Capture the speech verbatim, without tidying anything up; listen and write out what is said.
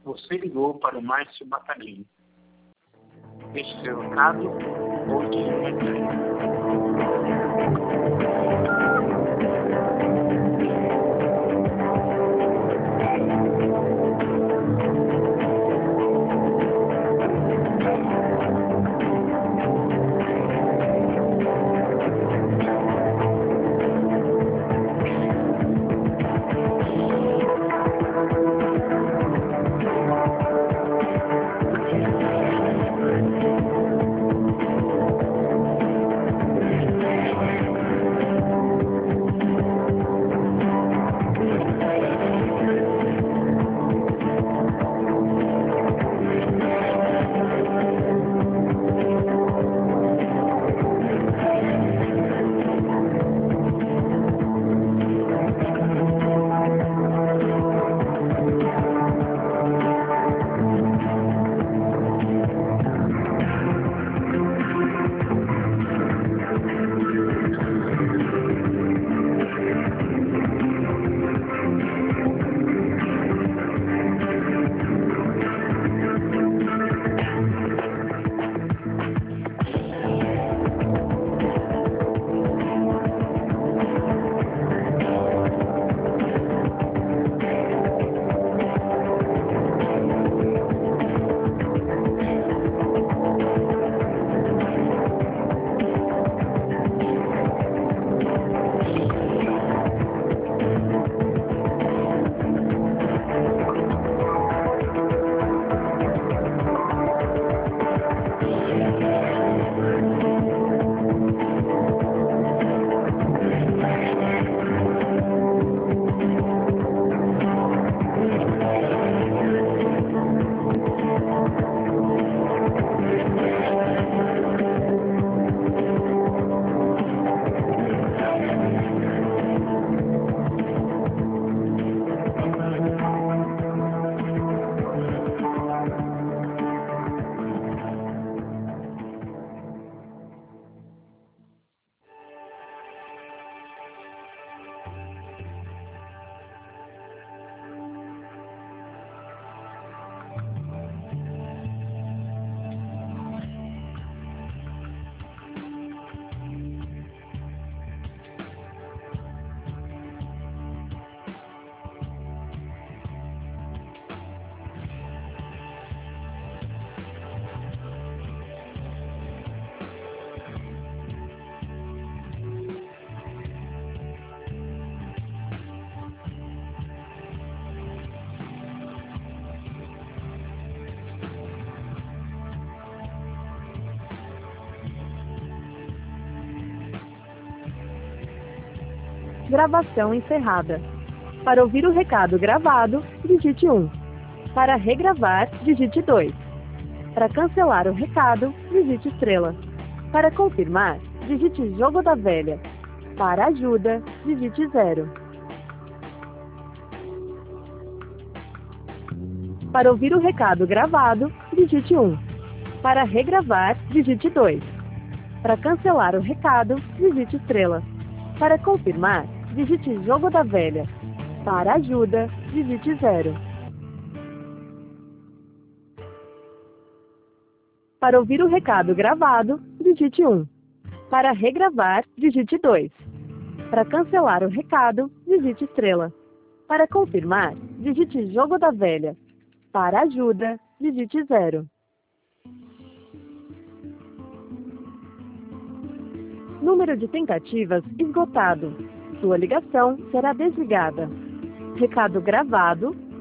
Você ligou para o Márcio Batalini. Deixe seu recado ou de mensagem. Gravação encerrada. Para ouvir o recado gravado, digite um. Para regravar, digite dois. Para cancelar o recado, digite estrela. Para confirmar, digite jogo da velha. Para ajuda, digite zero. Para ouvir o recado gravado, digite um. Para regravar, digite dois. Para cancelar o recado, digite estrela. Para confirmar, digite jogo da velha. Para ajuda, digite zero. Para ouvir o recado gravado, digite um. Para regravar, digite dois. Para cancelar o recado, digite estrela. Para confirmar, digite jogo da velha. Para ajuda, digite zero. Número de tentativas esgotado. Sua ligação será desligada. Recado gravado